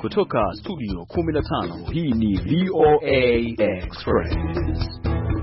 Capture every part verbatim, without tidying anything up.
kutoka studio kumi na tano, hii ni V O A Express.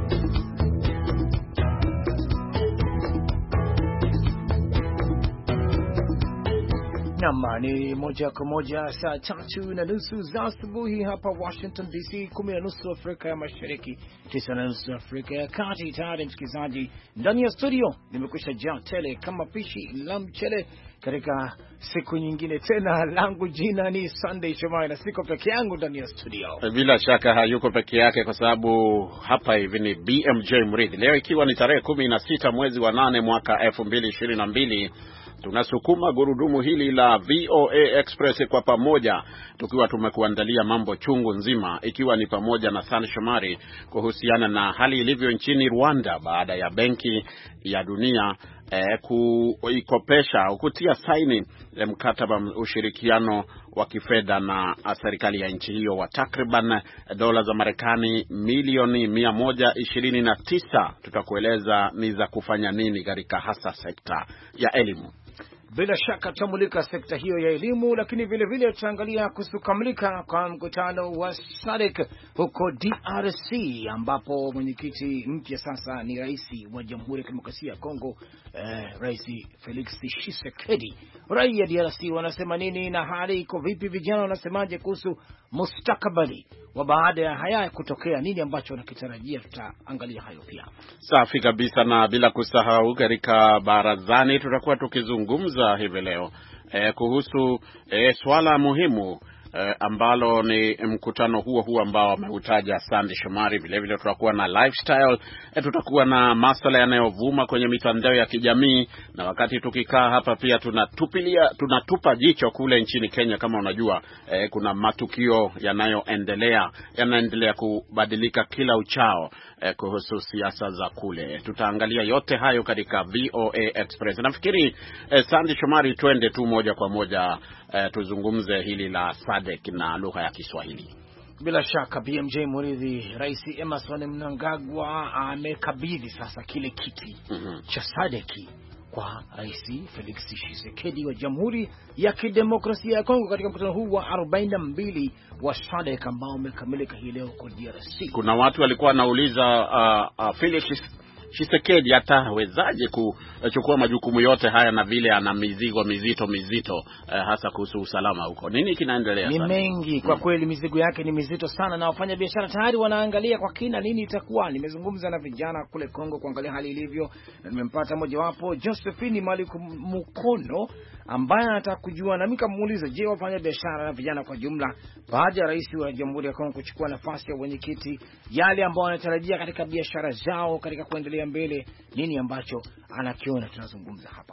Nama ni moja kwa moja saa tatu na nusu za asubuhi hapa Washington D C, kumi na nusu Afrika ya Mashariki, tisa na nusu Afrika ya Kati. Tayari msikilizaji, ndani ya studio nimekwisha jaa tele kama pishi la mchele katika siku nyingine tena. Langu jina ni Sunday Shomari na siko peke yangu ndani ya studio. Bila shaka hayuko peke yake kwa sababu hapa hivi ni B M J Mridhi. Leo ikiwa ni tarehe kumi na sita mwezi wa nane mwaka elfu mbili ishirini na mbili, tunasukuma gurudumu hili la V O A Express kwa pamoja, tukiwa tumekuandalia mambo chungu nzima, ikiwa ni pamoja na Sunday Shomari kuhusiana na hali ilivyo nchini Rwanda baada ya Benki ya Dunia eh, kuikopesha kutia saini eh, mkataba ushirikiano wa kifedha na serikali ya nchi hiyo wa takriban dola za Marekani milioni mia moja ishirini na tisa. Tutakueleza ni za kufanya nini katika hasa sekta ya elimu. Bila shaka tutamulika sekta hiyo ya elimu, lakini vile vile tutaangalia kusukamilika kwa mkutano wa S A D C huko D R C, ambapo mwenyekiti mpya sasa ni rais wa Jamhuri ya Kidemokrasia ya Kongo, eh, Rais Felix Tshisekedi. Raia D R C wanasema nini na hali iko vipi? Vijana wanasemaje kuhusu mustakabali wa baada ya haya kutokea? Nini ambacho wanakitarajia? Tutaangalia hayo pia. Safi kabisa, na bila kusahau katika barazani tutakuwa tukizungumza hivi leo eh, kuhusu eh, swala muhimu eh, ambalo ni mkutano huo huo ambao ameutaja Sunday Shomari. Vile vile tutakuwa na lifestyle, eh, tutakuwa na masuala yanayovuma kwenye mitandao ya kijamii, na wakati tukikaa hapa pia tunatupilia tunatupa jicho kule nchini Kenya. Kama unajua eh, kuna matukio yanayoendelea yanaendelea kubadilika kila uchao eh, kuhusu siasa za kule. Tutaangalia yote hayo katika V O A Express. Nafikiri eh, Sunday Shomari, twende tu moja kwa moja eh, tuzungumze hili la S A D C na lugha ya Kiswahili. Bila shaka B M J Murithi, Rais Emmerson Mnangagwa amekabidhi sasa kile kiti mm-hmm. cha S A D C kwa Rais Felix Tshisekedi wa Jamhuri ya Kidemokrasia ya Kongo katika mkutano huu wa arobaini na mbili wa S A D C ambao umekamilika hii leo kwa D R C. Kuna watu walikuwa wanauliza uh, uh, Felix Tshisekedi atawezaje kuchukua majukumu yote haya na vile ana mizigo mizito mizito eh, hasa kuhusu usalama huko. Nini kinaendelea sana? Ni mengi kwa hmm. kweli, mizigo yake ni mizito sana, na wafanya biashara tayari wanaangalia kwa kina nini itakuwa. Nimezungumza na vijana kule Kongo kuangalia hali ilivyo, na nimempata mmoja wapo, Josephine Maliku Mukono, ambaye anataka kujua, na nikamuuliza, je, wafanya biashara na vijana kwa jumla baada ya rais wa Jamhuri ya Kongo kuchukua nafasi ya mwenyekiti, yale ambao wanatarajia katika biashara zao katika kuendelea mbele, nini ambacho anakiona? Tunazungumza hapa.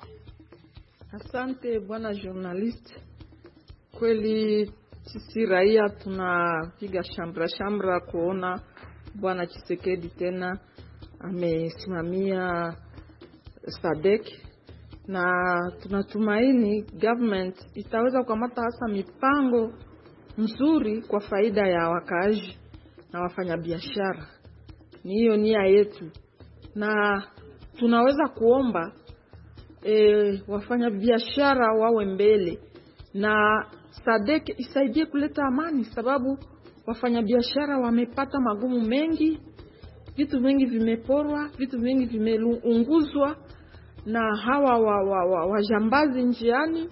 Asante bwana journalist. Kweli sisi raia tunapiga shambra shambra kuona bwana Tshisekedi tena amesimamia S A D C, na tunatumaini government itaweza kukamata hasa mipango nzuri kwa faida ya wakaaji na wafanyabiashara. Ni hiyo nia yetu, na tunaweza kuomba e, wafanya biashara wawe mbele na S A D C isaidie kuleta amani, sababu wafanya biashara wamepata magumu mengi, vitu vingi vimeporwa, vitu vingi vimeunguzwa na hawa wa, wa, wa, wajambazi njiani,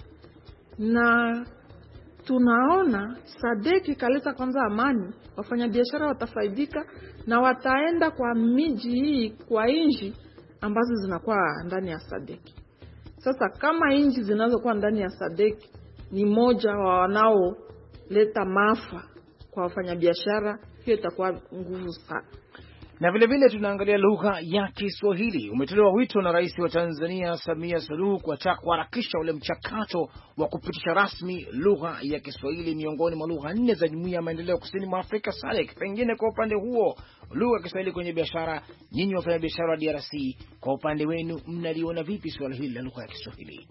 na tunaona S A D C kaleta kwanza amani, wafanya biashara watafaidika na wataenda kwa miji hii, kwa inji ambazo zinakuwa ndani ya S A D C. Sasa kama inji zinazokuwa ndani ya S A D C ni moja wa wanao leta maafa kwa wafanya biashara, hiyo itakuwa nguvu sana. Na vile vile tunaangalia lugha ya Kiswahili. Umetolewa wito na Rais wa Tanzania Samia Suluhu kuataka kuharakisha ule mchakato wa kupitisha rasmi lugha ya Kiswahili miongoni mwa lugha nne za Jumuiya ya Maendeleo Kusini mwa Afrika S A D C. Pengine kwa upande huo lugha ya Kiswahili kwenye biashara, nyinyi wafanya biashara wa D R C, kwa upande wenu mnaliona vipi swala hili la lugha ya Kiswahili?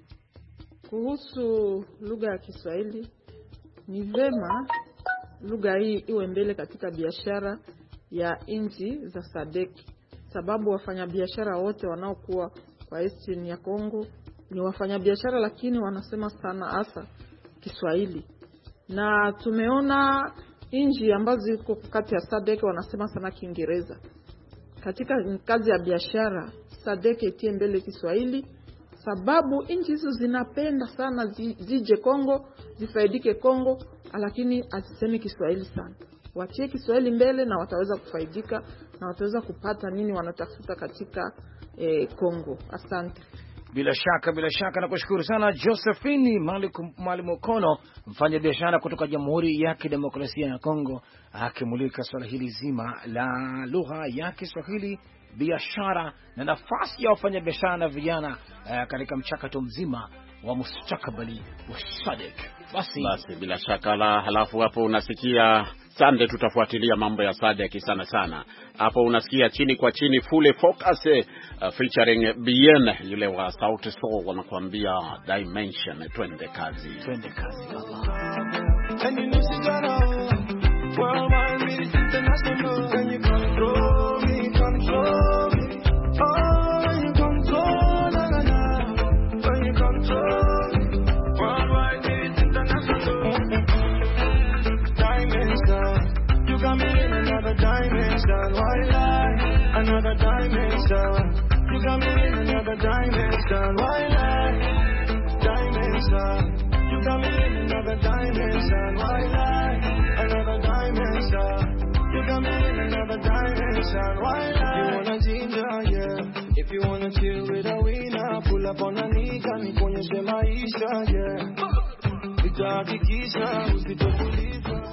Kuhusu lugha ya Kiswahili, ni vema lugha hii iwe mbele katika biashara ya nchi za S A D C, sababu wafanyabiashara wote wanaokuwa kwa Eastern ya Kongo ni wafanyabiashara, lakini wanasema sana hasa Kiswahili. na tumeona nchi ambazo ziko kati ya S A D C wanasema sana Kiingereza. Katika kazi ya biashara S A D C itie mbele Kiswahili, sababu nchi hizo zinapenda sana zije Kongo, zifaidike Kongo, lakini asiseme Kiswahili sana. Watie Kiswahili mbele na wataweza kufaidika na wataweza kupata nini wanatafuta katika eh, Kongo. Asante. Bila shaka, bila shaka na kushukuru sana Josephine Mwalimu Kono, mfanya biashara kutoka Jamhuri ya Kidemokrasia ya Kongo, akimulika swala hili zima la lugha ya Kiswahili, biashara na nafasi ya wafanya biashara na vijana uh, katika mchakato mzima wa mustakabali wa S A D C. Basi basi bila shaka la halafu hapo unasikia Sunday, tutafuatilia mambo ya S A D C sana sana. Hapo unasikia chini kwa chini Full Focus uh, featuring Bien yule wa Sauti Sol wanakuambia Dimension. Twende kazi, twende kazi baba. Another dimension, you got me in another dimension. Why lie? Dimension, you got me in another dimension. Why lie? Another dimension, you got me in another dimension. Why lie? You wanna ginger, yeah. If you wanna chill with a winner, pull up on a nigga, nikuonyeshe maisha, yeah. Nitahakikisha usitokuliza.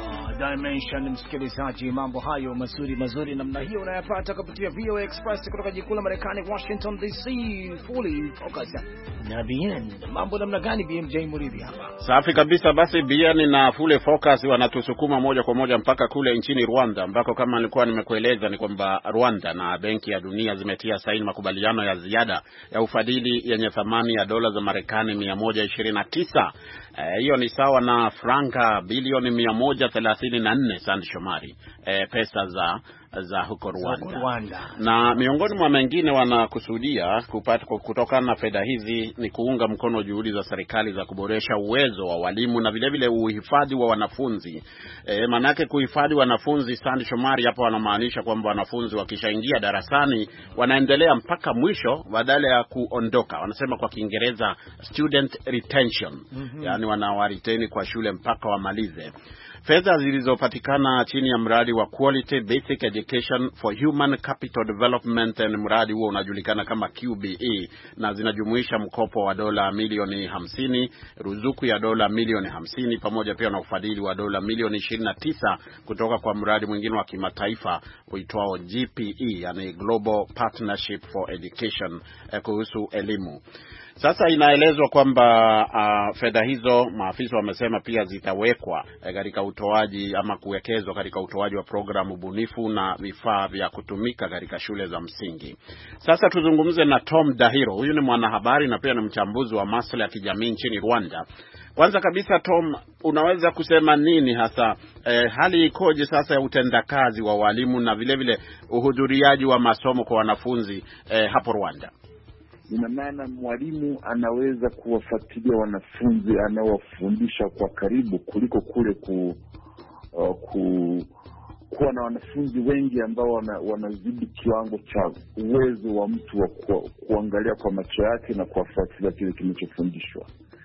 Dimension, msikilizaji, mambo hayo mazuri mazuri namna hiyo unayapata kupitia V O A Express kutoka jikuu la Marekani Washington D C. Fully Focus na Bien. Mambo namna gani B M J Muridhi hapa? Safi kabisa. Basi Bien na Full Focus wanatusukuma moja kwa moja mpaka kule nchini Rwanda, ambako kama nilikuwa nimekueleza ni kwamba Rwanda na Benki ya Dunia zimetia saini makubaliano ya ziada ya ufadhili yenye thamani ya dola za Marekani mia moja ishirini na tisa. Hiyo e, ni sawa na franka bilioni mia moja thelathini na nne Sandi Shomari, e, pesa za za huko Rwanda. Rwanda. Na miongoni mwa mengine wanakusudia kupata kutokana na fedha hizi ni kuunga mkono juhudi za serikali za kuboresha uwezo wa walimu na vile vile uhifadhi wa wanafunzi. E, manake kuhifadhi wanafunzi, Sandi Shomari, hapa wanamaanisha kwamba wanafunzi wakishaingia darasani wanaendelea mpaka mwisho badala ya kuondoka. Wanasema kwa Kiingereza student retention. Mm-hmm. Yaani wanawaretain kwa shule mpaka wamalize. Fedha zilizopatikana chini ya mradi wa Quality Basic Education for Human Capital Development, na mradi huo unajulikana kama Q B E, na zinajumuisha mkopo wa dola milioni hamsini, ruzuku ya dola milioni hamsini, pamoja pia na ufadhili wa dola milioni ishirini na tisa kutoka kwa mradi mwingine wa kimataifa uitwao G P E, yani Global Partnership for Education, eh, kuhusu elimu. Sasa inaelezwa kwamba uh, fedha hizo maafisa wamesema pia zitawekwa katika uh, utoaji ama kuwekezwa katika utoaji wa programu bunifu na vifaa vya kutumika katika shule za msingi. Sasa tuzungumze na Tom Dahiro. Huyu ni mwanahabari na pia ni mchambuzi wa masuala ya kijamii nchini Rwanda. Kwanza kabisa Tom, unaweza kusema nini hasa eh, hali ikoje sasa ya utendakazi wa walimu na vile vile uhudhuriaji wa masomo kwa wanafunzi eh, hapo Rwanda? Ina maana mwalimu anaweza kuwafuatilia wanafunzi anaowafundisha kwa karibu kuliko kule ku, uh, ku kuwa na wanafunzi wengi ambao wana, wanazidi kiwango cha uwezo wa mtu wa ku, kuangalia kwa macho yake na kuwafuatilia kile kinachofundishwa.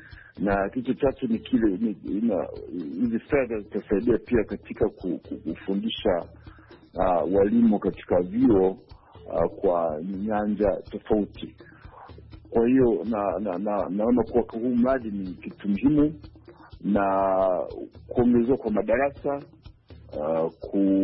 Na kitu chache ni kile hizi fedha zitasaidia pia katika kufundisha uh, walimu katika vyuo uh, kwa nyanja tofauti. Kwa hiyo na, na, na, naona kuwa huu mradi ni kitu muhimu, na kuongezwa kwa madarasa, uh,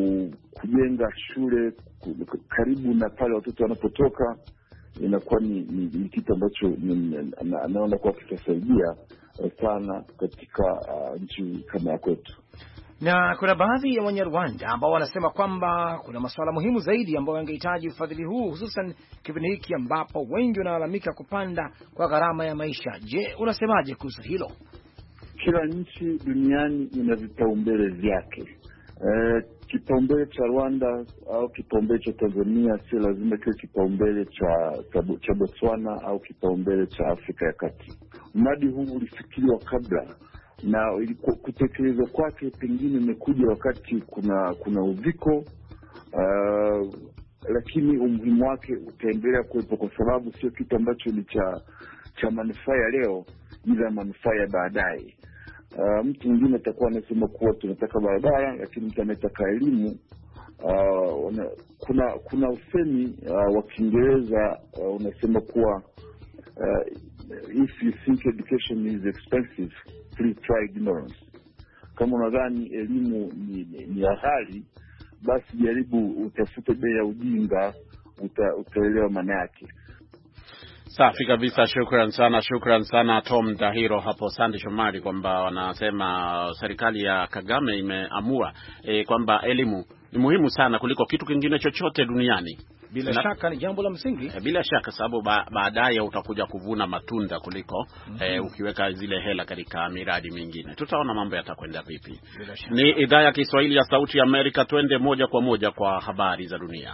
kujenga shule karibu na pale watoto wanapotoka inakuwa ni, ni, ni kitu ambacho na, naona kuwa kitasaidia sana katika uh, nchi kama ya kwetu. Na kuna baadhi ya Wanyarwanda ambao wanasema kwamba kuna masuala muhimu zaidi ambayo yangehitaji ufadhili huu, hususan kipindi hiki ambapo wengi wanalalamika kupanda kwa gharama ya maisha. Je, unasemaje kuhusu hilo? Kila nchi duniani ina vipaumbele vyake. E, kipaumbele cha Rwanda au kipaumbele cha Tanzania si lazima kiwe kipaumbele cha, cha Botswana au kipaumbele cha Afrika ya Kati. Mradi huu ulifikiriwa kabla na kutekelezwa kwake pengine imekuja wakati kuna kuna uviko, uh, lakini umuhimu wake utaendelea kuwepo kwa sababu sio kitu ambacho ni cha cha manufaa ya leo, ila manufaa ya baadaye. Uh, mtu mwingine atakuwa anasema kuwa tunataka barabara, lakini mtu anataka elimu. Uh, una, kuna kuna usemi uh, wa Kiingereza uh, unasema kuwa uh, if you think education is expensive, please try ignorance. Kama unadhani elimu ni, ni, ni ghali, basi jaribu utafute bei ya ujinga, uta, utaelewa maana yake. Safi kabisa, shukran sana, shukran sana Tom Dahiro hapo. Sandi Shomari kwamba wanasema serikali ya Kagame imeamua e, kwamba elimu ni muhimu sana kuliko kitu kingine chochote duniani. Bila na, shaka ni jambo la msingi. E, bila shaka sababu ba, baadaye utakuja kuvuna matunda kuliko mm-hmm. e, ukiweka zile hela katika miradi mingine. Tutaona mambo yatakwenda vipi. Ni idhaa ya Kiswahili ya Sauti ya Amerika, twende moja kwa moja kwa habari za dunia.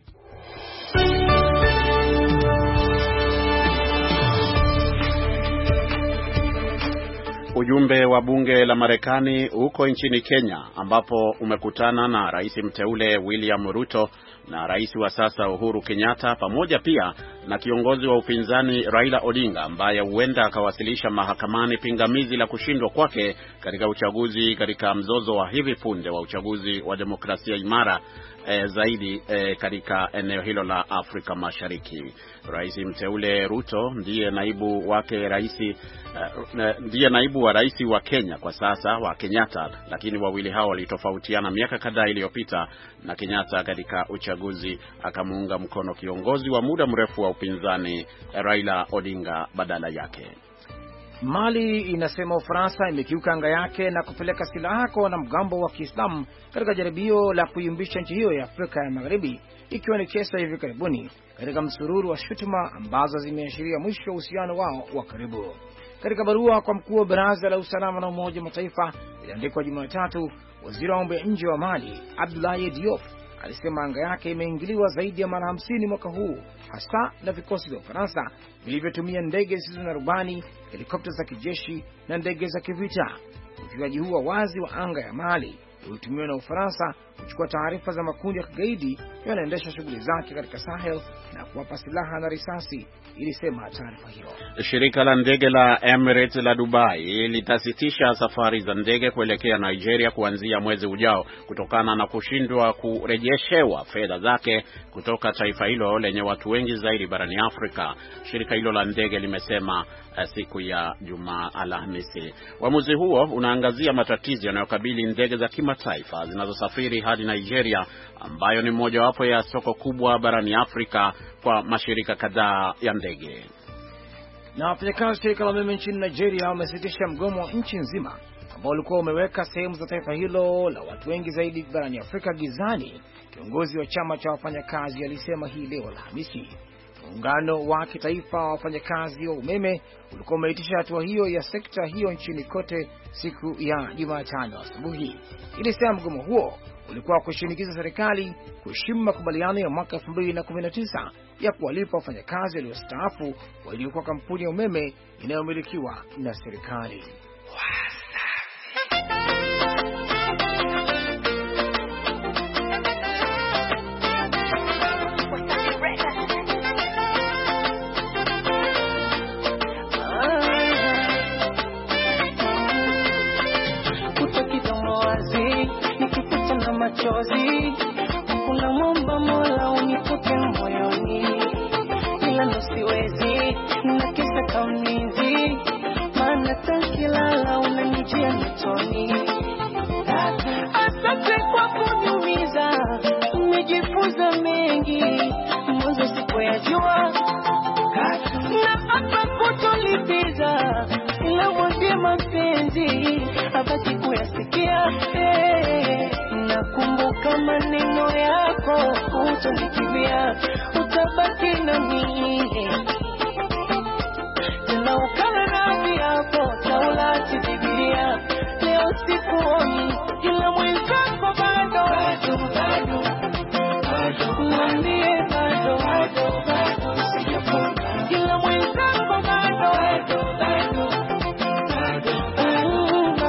Ujumbe wa bunge la Marekani uko nchini Kenya ambapo umekutana na rais mteule William Ruto na rais wa sasa Uhuru Kenyatta pamoja pia na kiongozi wa upinzani Raila Odinga ambaye huenda akawasilisha mahakamani pingamizi la kushindwa kwake katika uchaguzi katika mzozo wa hivi punde wa uchaguzi wa demokrasia imara E, zaidi e, katika eneo hilo la Afrika Mashariki. Rais mteule Ruto ndiye naibu wake rais e, ndiye naibu wa rais wa Kenya kwa sasa wa Kenyatta, lakini wawili hao walitofautiana miaka kadhaa iliyopita na Kenyatta katika uchaguzi akamuunga mkono kiongozi wa muda mrefu wa upinzani Raila Odinga badala yake. Mali inasema Ufaransa imekiuka anga yake na kupeleka silaha kwa wanamgambo wa Kiislamu katika jaribio la kuyumbisha nchi hiyo ya Afrika ya Magharibi, ikiwa ni kesa hivi karibuni katika msururu wa shutuma ambazo zimeashiria mwisho wa uhusiano wao wa karibu. Katika barua kwa mkuu wa Baraza la Usalama na Umoja wa Mataifa iliandikwa Jumatatu, waziri wa mambo ya nje wa Mali Abdoulaye Diop alisema anga yake imeingiliwa zaidi ya mara hamsini mwaka huu, hasa na vikosi vya Ufaransa vilivyotumia ndege zisizo na rubani, helikopta za kijeshi na ndege za kivita. Ukiukaji huu wa wazi wa anga ya Mali ulitumiwa na Ufaransa kuchukua taarifa za makundi ya kigaidi yanaendesha shughuli zake katika Sahel na kuwapa silaha na risasi, ilisema taarifa hiyo. Shirika la ndege la Emirates la Dubai litasitisha safari za ndege kuelekea Nigeria kuanzia mwezi ujao kutokana na kushindwa kurejeshewa fedha zake kutoka taifa hilo lenye watu wengi zaidi barani Afrika. Shirika hilo la ndege limesema siku ya Jumaa Alhamisi. Uamuzi huo unaangazia matatizo yanayokabili ndege za kimataifa zinazosafiri hadi Nigeria, ambayo ni mojawapo ya soko kubwa barani Afrika kwa mashirika kadhaa ya ndege. Na wafanyakazi shirika la umeme nchini Nigeria wamesitisha mgomo wa nchi nzima ambao ulikuwa umeweka sehemu za taifa hilo la watu wengi zaidi barani Afrika gizani. Kiongozi wa chama cha wafanyakazi alisema hii leo Alhamisi. Muungano wa kitaifa wa wafanyakazi wa umeme ulikuwa umeitisha hatua hiyo ya sekta hiyo nchini kote siku ya Jumatano asubuhi. Ilisema mgomo huo ulikuwa kushinikiza serikali kuheshimu makubaliano ya mwaka elfu mbili na kumi na tisa ya kuwalipa wafanyakazi waliostaafu waliokuwa kampuni ya umeme inayomilikiwa na serikali. Machozi, kuna mwamba Mola unipute moyoni, ila nosiwezi na kisa kaumizi, maana takilala unanijia nitoni. Asante kwa kuniumiza, umejifunza mengi, mwanzo sikuyajua, na hapa kutolipiza, ila mwambie mapenzi, abaki kuyasikia. Hey. Nakumbuka maneno yako, utanikimbia, utabaki na mimi. Tena ukala radhi yako, taulati Biblia. Leo sikuoni, ila mwenzako bado, bado, bado, bado, mwambie bado, bado, bado, sijapona. Ila mwenzako bado, bado, bado, bado, bado,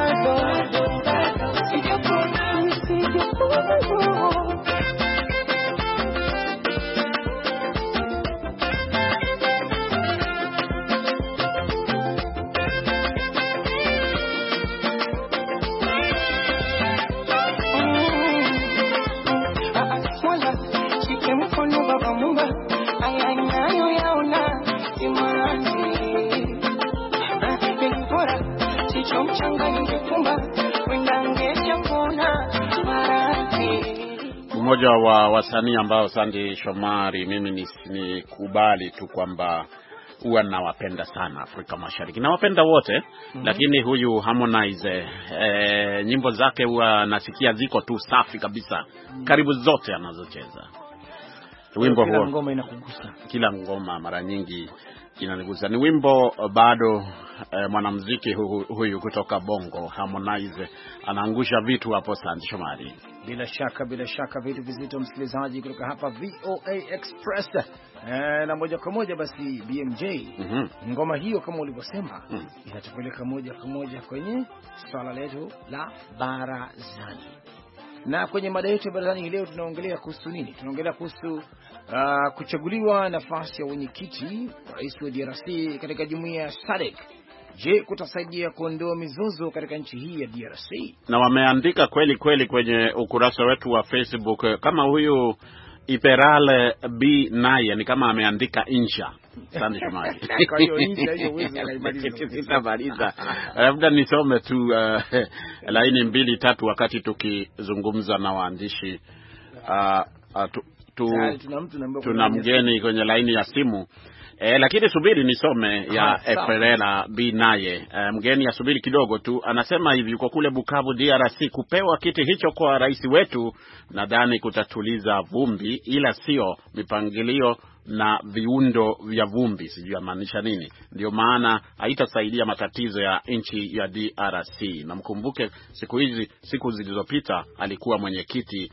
anga ingefumba wenda angeshapona maradhi. Mmoja wa wasanii ambao Sandy Shomari mimi ni, ni kubali tu kwamba huwa nawapenda sana Afrika Mashariki. Nawapenda wote, mm-hmm. Lakini huyu Harmonize eh, nyimbo zake huwa nasikia ziko tu safi kabisa. Mm-hmm. Karibu zote anazocheza. Wimbo kila huo ngoma inakugusa. Kila ngoma mara nyingi inanigusa. Ni wimbo bado eh, mwanamuziki huyu, huyu kutoka Bongo Harmonize anaangusha vitu hapo Sandy Shomari. Bila shaka bila shaka vitu vizito msikilizaji kutoka hapa V O A Express. Eh, na moja kwa moja basi B M J. Mm-hmm. Ngoma hiyo kama ulivyosema, mm, inatupeleka moja kwa moja kwenye swala letu la barazani. Na kwenye mada yetu ya barazani leo tunaongelea kuhusu nini? Tunaongelea kuhusu uh, kuchaguliwa nafasi ya wenyekiti rais wa D R C katika jumuiya ya S A D C. Je, kutasaidia kuondoa mizozo katika nchi hii ya D R C? Na wameandika kweli kweli kwenye ukurasa wetu wa Facebook, kama huyu Iperale B naye ni kama ameandika insha. Sandy Shomari. Kwa hiyo insha hiyo uweze kuimaliza. Sitamaliza. Labda nisome tu uh, laini mbili tatu wakati tukizungumza na waandishi. Uh, uh, tu, tu, tuna mgeni kwenye laini ya simu. Eh, lakini subiri nisome ya Eferela B naye. E, mgeni asubiri kidogo tu. Anasema hivi, yuko kule Bukavu D R C, kupewa kiti hicho kwa rais wetu nadhani kutatuliza vumbi, ila sio mipangilio na viundo vya vumbi. Sijui maanisha nini. Ndio maana haitasaidia matatizo ya nchi ya D R C. Na mkumbuke siku hizi siku zilizopita alikuwa mwenyekiti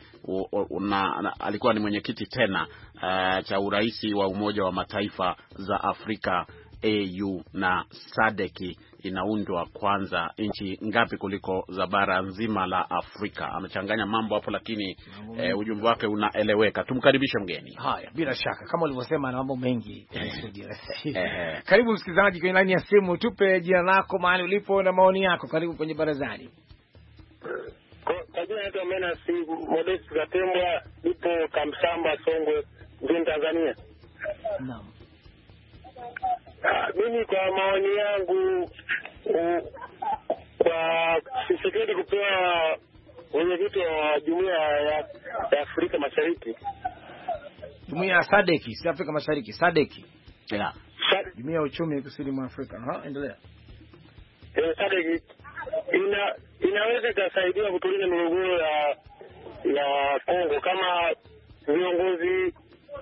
na alikuwa ni mwenyekiti tena uh, cha uraisi wa Umoja wa Mataifa za Afrika A U, na S A D C inaundwa kwanza nchi ngapi kuliko za bara nzima la Afrika. Amechanganya mambo hapo, lakini eh, ujumbe wake unaeleweka. Tumkaribishe mgeni. Haya, bila shaka kama ulivyosema ana mambo mengi. Karibu msikilizaji kwenye line ya simu, tupe jina lako, mahali ulipo na maoni yako. Karibu kwenye barazani. Kwa jina naitwa Menasi Modest Gatembwa, nipo Kamsamba, Songwe, nchini Tanzania. Naam. Uh, mimi kwa maoni yangu uh, kwa Tshisekedi kupewa wenyekiti wa jumuiya ya, ya Afrika Mashariki. Jumuiya ya S A D C, si Afrika Mashariki, S A D C. Yeah. Jumuiya ya uchumi kusini mwa Afrika. Ha, endelea. Eh, S A D C ina inaweza kusaidia kutuliza migogoro ya ya Kongo kama viongozi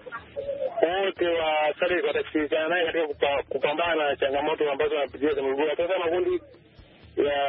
wote wa S A D C watashirikiana naye katika kupa, kupambana na changamoto ambazo wanapitia za migogoro. Hata makundi ya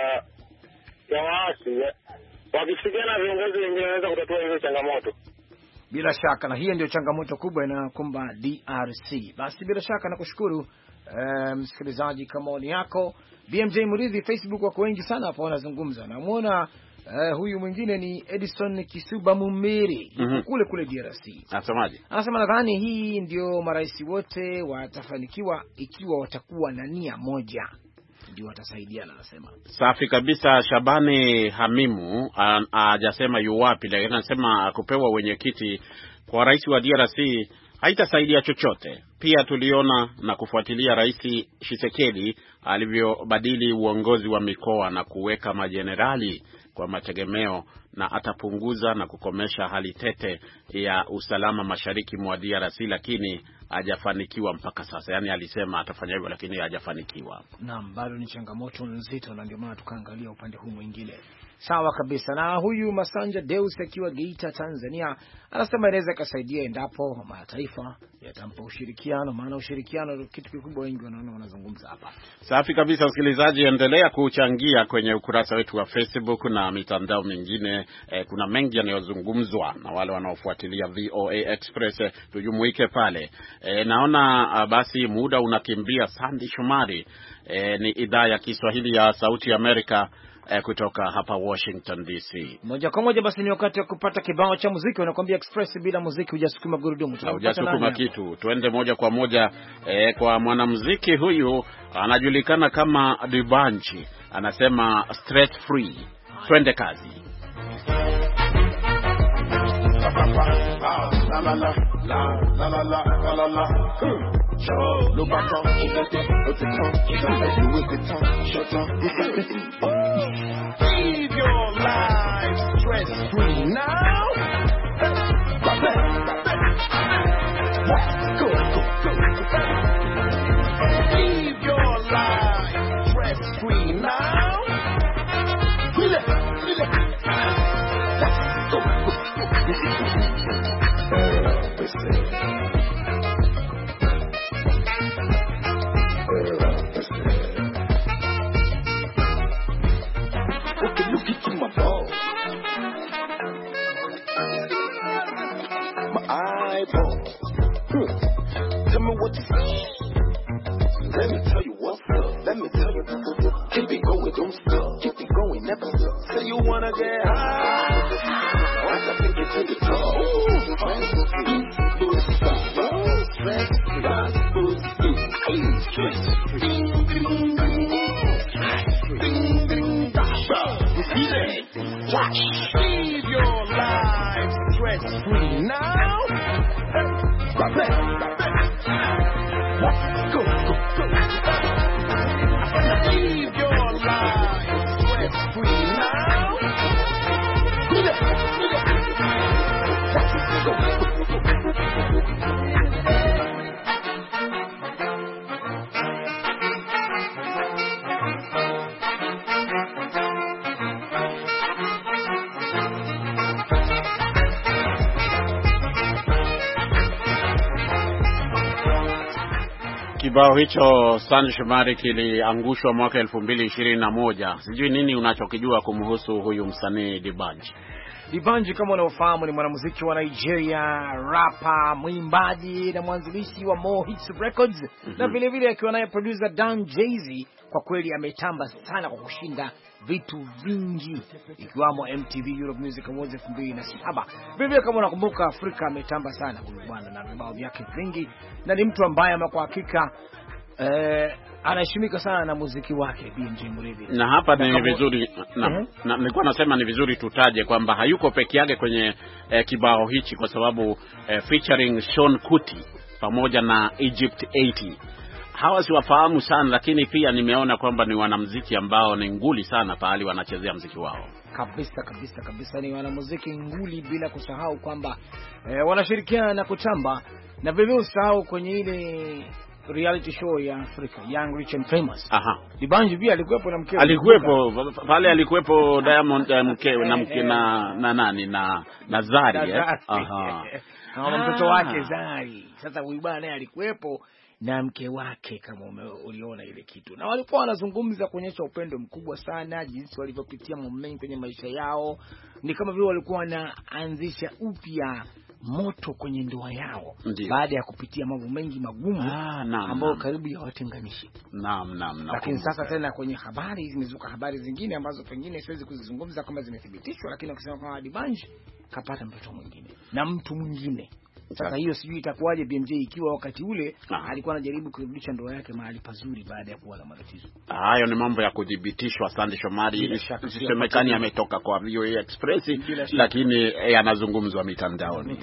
ya waasi wakishirikiana viongozi wengine wanaweza kutatua hizo changamoto. Bila shaka, na hiyo ndio changamoto kubwa inayokumba D R C. Basi bila shaka nakushukuru msikilizaji, um, kama maoni yako. B M J Muridhi, Facebook wako wengi sana hapo wanazungumza. Namuona uh, huyu mwingine ni Edison Kisuba Mumeri, mm-hmm. kule kule D R C. Anasemaje? Anasema nadhani hii ndio marais wote watafanikiwa ikiwa watakuwa na nia moja, ndio watasaidiana. Anasema safi kabisa. Shabani Hamimu hajasema yu wapi, lakini anasema kupewa wenyekiti kwa rais wa D R C haitasaidia chochote. Pia tuliona na kufuatilia Rais Tshisekedi alivyobadili uongozi wa mikoa na kuweka majenerali kwa mategemeo, na atapunguza na kukomesha hali tete ya usalama mashariki mwa D R C, lakini hajafanikiwa mpaka sasa. Yaani alisema atafanya hivyo lakini hajafanikiwa. Naam, bado ni changamoto nzito, na ndio maana tukaangalia upande huu mwingine. Sawa kabisa. Na huyu Masanja Deus akiwa Geita, Tanzania, anasema inaweza kusaidia endapo mataifa yatampa ushirikiano, maana ushirikiano ndio kitu kikubwa, wengi wanaona wanazungumza hapa. Safi kabisa. Msikilizaji, endelea kuchangia kwenye ukurasa wetu wa Facebook na mitandao mingine. Eh, kuna mengi yanayozungumzwa na wale wanaofuatilia V O A Express, eh, tujumuike pale. Eh, naona uh, basi muda unakimbia. Sandy Shomari, eh, ni idhaa ya Kiswahili ya Sauti ya Amerika Eh, kutoka hapa Washington D C. Moja kwa moja basi ni wakati wa kupata kibao cha muziki. Wanakuambia Express, bila muziki hujasukuma gurudumu. Hujasukuma kitu. Tuende moja kwa moja eh, kwa mwanamuziki huyu anajulikana kama Dibanchi. Anasema straight free. Twende kazi. La la la la la la la la la. Lo bata, the tongue. You know that you with the tongue. Shut up. Leave your life stress free now. Go, go, go, go. Leave your life stress free now. Relax, relax. Go, go, go. Okay, look into my balls. My eyeball. Hmm. Tell me what you see. Let me tell you what's up. Let me tell you. Keep it going, don't stop. Keep it going, never stop. Say you wanna get high. Watch I think it's in the top. Stress, stress, boost, clean, stress, ding, ding, ding, ding, ding, you see that? Watch. Leave your life stress free now. Go, go, go, go. Leave your life stress free now. Go, go, go, go. Kibao hicho San Shomari kiliangushwa mwaka elfu mbili ishirini na moja. Sijui nini unachokijua kumhusu huyu msanii D'banj. D'banj kama unaofahamu ni mwanamuziki wa Nigeria, rapper, mwimbaji na mwanzilishi wa More Hits Records. Mm-hmm. Na vile vile akiwa naye producer Dan Jay-Z. Kwa kweli ametamba sana kwa kushinda vitu vingi ikiwamo M T V Europe Music Awards elfu mbili na saba. Vivyo kama unakumbuka Afrika ametamba sana huyu bwana na vibao vyake vingi na ni mtu ambaye kwa hakika eh, anaheshimika sana na muziki wake B M J Muridhi. Na hapa ni vizuri na, uh-huh. na nilikuwa nasema ni vizuri tutaje kwamba hayuko peke yake kwenye eh, kibao hichi kwa sababu eh, featuring Sean Kuti pamoja na Egypt eighty. Hawa siwafahamu sana lakini pia nimeona kwamba ni wanamuziki ambao ni nguli sana pahali wanachezea muziki wao. Kabisa kabisa kabisa ni wanamuziki nguli bila kusahau kwamba eh, wanashirikiana na kutamba na vile usahau kwenye ile reality show ya Africa Young Rich and Famous. Aha. D'banj pia alikuwepo na mkewe. Alikuwepo pale alikuwepo Diamond mkewe na mke na na nani na na Zari eh. Aha. Na mtoto wake Zari. Sasa huyu bwana naye alikuwepo na mke wake kama uliona ile kitu. Na walikuwa wanazungumza kuonyesha upendo mkubwa sana, jinsi walivyopitia mambo mengi kwenye maisha yao. Ni kama vile walikuwa wanaanzisha upya moto kwenye ndoa yao. Ndiyo. Baada ya kupitia mambo mengi magumu ah, ambayo karibu ya watenganishi. Naam naam naam. Lakini sasa tena kwenye habari zimezuka habari zingine ambazo pengine siwezi kuzizungumza kama zimethibitishwa, lakini wakisema kwamba D'banj kapata mtoto mwingine na mtu mwingine. Sasa hiyo sijui itakuwaje B M J ikiwa wakati ule ah, alikuwa anajaribu kurudisha ndoa yake mahali pazuri baada ya kuwa na matatizo. Hayo ni mambo ya kudhibitishwa. Sandy Shomari sisemekani ametoka kwa V O A Express lakini yanazungumzwa mitandaoni.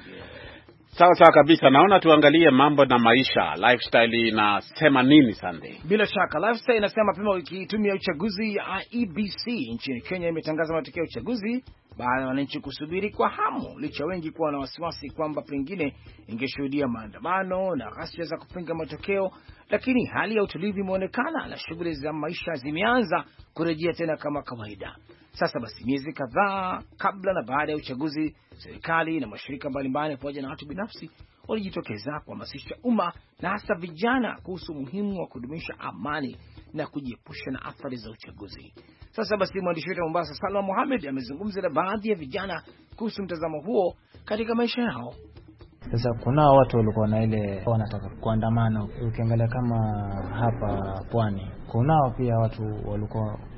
Sawa sawa kabisa. Naona tuangalie mambo na maisha. Lifestyle inasema nini Sunday? Bila shaka Lifestyle inasema mapema wiki tume ya uchaguzi ya I E B C nchini Kenya imetangaza matokeo ya uchaguzi baada ya wananchi kusubiri kwa hamu, licha wengi kuwa na wasiwasi kwamba pengine ingeshuhudia maandamano na ghasia za kupinga matokeo, lakini hali ya utulivu imeonekana na shughuli za maisha zimeanza kurejea tena kama kawaida. Sasa basi, miezi kadhaa kabla na baada ya uchaguzi, serikali na mashirika mbalimbali pamoja na watu binafsi walijitokeza kuhamasisha umma na hasa vijana kuhusu umuhimu wa kudumisha amani na kujiepusha na athari za uchaguzi. Sasa basi, mwandishi wetu wa Mombasa Salma Mohamed amezungumza na baadhi ya vijana kuhusu mtazamo huo katika maisha yao. Sasa kuna watu walikuwa na ile wanataka kuandamana, ukiangalia kama hapa pwani. Kunao pia watu walikuwa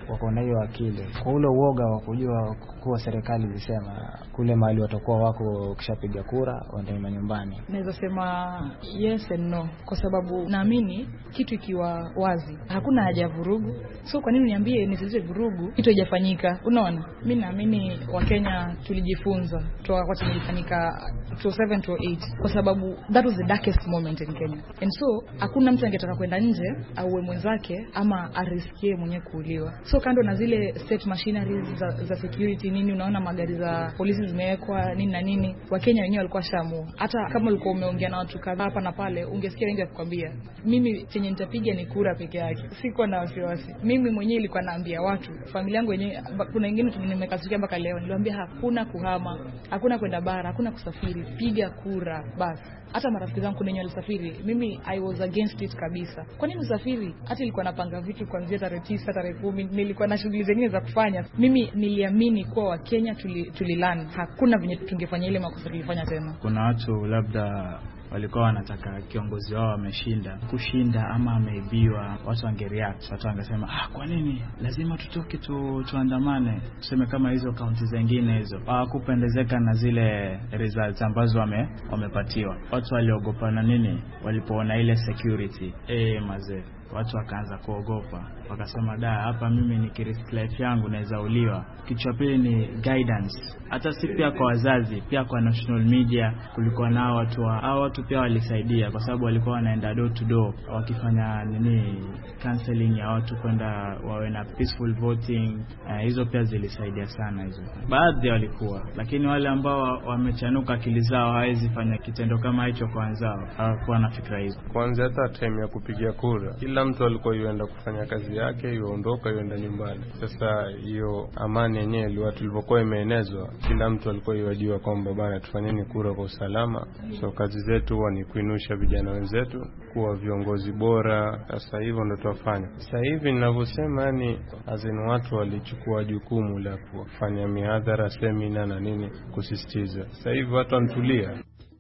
wako na hiyo akili, kwa ule uoga wa kujua kuwa serikali ilisema kule mahali watakuwa wako kishapiga kura wanaenda nyumbani. Naweza sema yes and no, kwa sababu naamini kitu ikiwa wazi hakuna haja ya vurugu. So kwa nini niambie nisizwe vurugu kitu haijafanyika? Unaona, mimi naamini Wakenya tulijifunza toka wakati ilifanyika two seven to eight, kwa sababu that was the darkest moment in Kenya. And so hakuna mtu angetaka kwenda nje auwe mwenzake ama ariskie mwenyewe kuuliwa. So kando na zile state machineries za, za security nini, unaona magari za polisi zimewekwa nini na nini, Wakenya wenyewe walikuwa shamu. Hata kama ulikuwa umeongea na watu kadhaa hapa na pale, ungesikia wengi wakikwambia mimi chenye nitapiga ni kura peke yake, siko na wasiwasi. Mimi mwenyewe nilikuwa naambia watu, familia yangu wenyewe, kuna wengine nimekasikia mpaka leo, niliwaambia hakuna kuhama, hakuna kwenda bara, hakuna kusafiri, piga kura basi. Hata marafiki zangu kuna wenye walisafiri, mimi I was against it kabisa. Kwa nini usafiri? Hata nilikuwa napanga vitu kuanzia tarehe tisa, tarehe kumi, nilikuwa na shughuli zingine za kufanya. Mimi niliamini kuwa Wakenya tulilan, tuli hakuna venye tungefanya ile makosa tulifanya tena. Kuna watu labda walikuwa wanataka kiongozi wao ameshinda, kushinda ama ameibiwa, watu wangereact, watu wangesema ah, kwa nini lazima tutoke tu tuandamane, tuseme kama hizo kaunti zingine hizo hawakupendezeka na zile results ambazo wame wamepatiwa. Watu waliogopa na nini walipoona ile security eh mazee, watu wakaanza kuogopa, wakasema da, hapa mimi nikirisk life yangu naweza uliwa. Kitu cha pili ni guidance, hata si pia kwa wazazi, pia kwa national media kulikuwa nao watu wa, hao watu pia walisaidia, kwa sababu walikuwa wanaenda door to door wakifanya nini counseling ya watu kwenda wawe na peaceful voting. Uh, hizo pia zilisaidia sana hizo. Baadhi walikuwa, lakini wale ambao wamechanuka akili zao hawezi fanya kitendo kama hicho kwa wenzao, hawakuwa na fikra hizo. Kwanza hata time ya kupigia kura kila mtu alikuwa yuenda kufanya kazi yake, yuondoka yuenda nyumbani. Sasa hiyo amani yenyewe watu tulipokuwa imeenezwa, kila mtu alikuwa yajua kwamba bana tufanyeni kura kwa usalama. So kazi zetu ni kuinusha vijana wenzetu kuwa viongozi bora. Sasa hivyo ndio tuwafanya. Sasa hivi ninavyosema, yani azini watu walichukua jukumu la kufanya mihadhara, semina na nini kusisitiza. Sasa hivi watu wanatulia.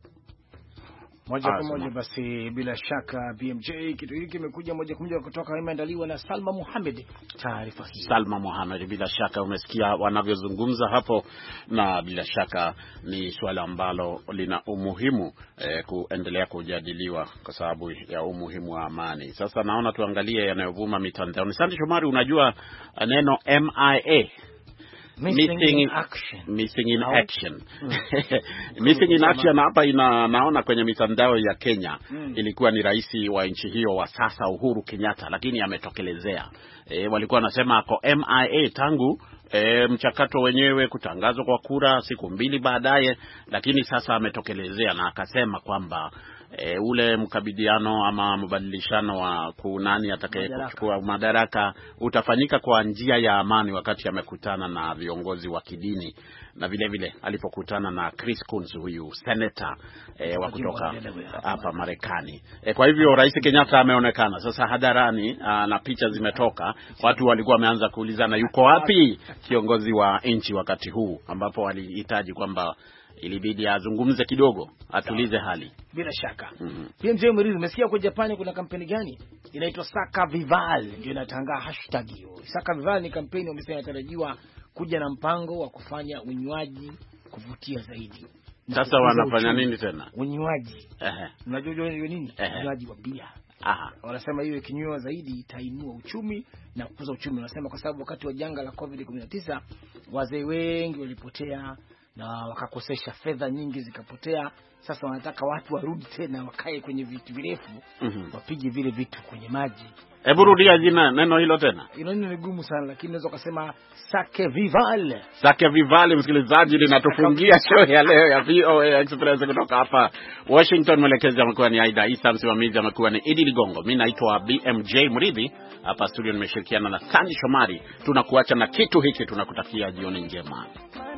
Moja kwa moja basi, bila shaka B M J, kitu hiki kimekuja moja kwa moja kutoka, imeandaliwa na Salma Mohamed. Taarifa hii Salma Mohamed, bila shaka umesikia wanavyozungumza hapo, na bila shaka ni swala ambalo lina umuhimu eh, kuendelea kujadiliwa kwa sababu ya umuhimu wa amani. Sasa naona tuangalie yanayovuma mitandaoni. Sandy Shomari, unajua neno M I A, Missing, missing in action. Missing in action. Mm. Missing in action hapa ina naona kwenye mitandao ya Kenya. Mm. Ilikuwa ni rais wa nchi hiyo wa sasa Uhuru Kenyatta, lakini ametokelezea. E, walikuwa wanasema ako M I A tangu e, mchakato wenyewe kutangazwa kwa kura siku mbili baadaye, lakini sasa ametokelezea na akasema kwamba E, ule mkabidiano ama mbadilishano wa kunani atakaye kuchukua madaraka utafanyika kwa njia ya amani, wakati amekutana na viongozi wa kidini na vile vile alipokutana na Chris Coons, huyu senator e, wa kutoka hapa Marekani. E, kwa hivyo Rais Kenyatta ameonekana sasa hadharani na picha zimetoka. Watu walikuwa wameanza kuulizana yuko wapi kiongozi wa nchi wakati huu ambapo walihitaji kwamba ilibidi azungumze kidogo, atulize hali. Bila shaka. Mm-hmm. P M J Murithi, umesikia kwa Japani kuna kampeni gani? Inaitwa Saka Vival, ndio inatangaa hashtag hiyo. Saka Vival ni kampeni wamesema inatarajiwa kuja na mpango wa kufanya unywaji kuvutia zaidi. Sasa wanafanya nini tena? Unywaji. Ehe. Unajua nini? Unywaji wa bia. Aha. Wanasema hiyo ikinywa zaidi itainua uchumi na kukuza uchumi. Wanasema kwa sababu wakati wa janga la covid kumi na tisa wazee wengi walipotea na wakakosesha fedha nyingi zikapotea. Sasa wanataka watu warudi tena wakae kwenye vitu virefu, mm-hmm. wapige vile vitu kwenye maji. Hebu rudia jina neno hilo tena. Hilo neno ni gumu sana, lakini naweza kusema Sake Vival. Sake Vival, msikilizaji, linatufungia show ya leo ya V O A Express kutoka hapa Washington. Mwelekezi amekuwa ni Aida Isa, msimamizi amekuwa ni Idi Ligongo. Mimi naitwa B M J Murithi, hapa studio nimeshirikiana na Sandy Shomari. Tunakuacha na kitu hiki, tunakutakia jioni njema.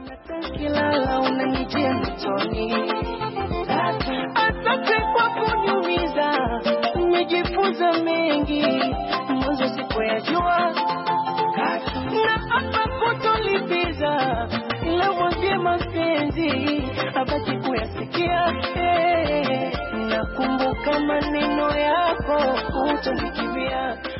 Kilala unanijia mtoni, asante kwa kuniumiza, nimejifunza mengi, mwanzo sikuyajua, na hapa kutolipiza, ila mwambie mapenzi, abaki kuyasikia, hey, nakumbuka maneno yako, utonikimbia.